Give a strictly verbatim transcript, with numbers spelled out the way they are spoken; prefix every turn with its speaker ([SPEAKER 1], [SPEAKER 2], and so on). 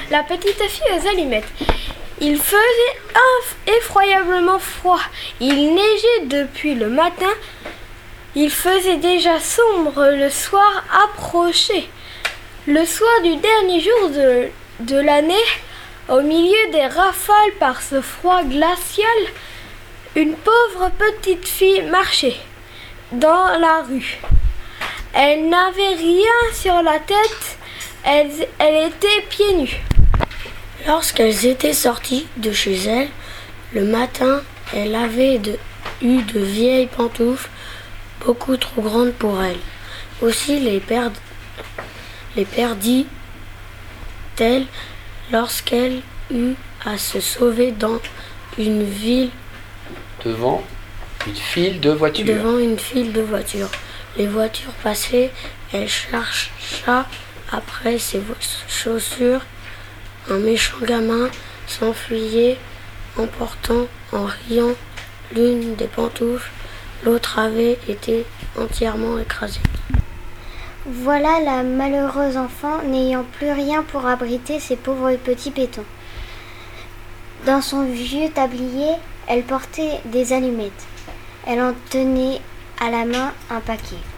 [SPEAKER 1] la petite fille aux allumettes. Il faisait effroyablement froid. Il neigeait depuis le matin. Il faisait déjà sombre, le soir approchait. Le soir du dernier jour de, de l'année, au milieu des rafales par ce froid glacial, une pauvre petite fille marchait dans la rue. Elle n'avait rien sur la tête, elle, elle était pieds nus.
[SPEAKER 2] Lorsqu'elles étaient sorties de chez elle, le matin, elle avait de, eu de vieilles pantoufles, beaucoup trop grandes pour elle. Aussi les, perd, les perdit-elle lorsqu'elle eut à se sauver dans une ville.
[SPEAKER 3] Devant une file de voitures.
[SPEAKER 2] Devant une file de voitures. Les voitures passaient, elle chercha après ses chaussures. Un méchant gamin s'enfuyait en portant, en riant, l'une des pantoufles. L'autre avait été entièrement écrasée.
[SPEAKER 4] Voilà la malheureuse enfant n'ayant plus rien pour abriter ses pauvres petits pétons. Dans son vieux tablier, elle portait des allumettes. Elle en tenait à la main un paquet.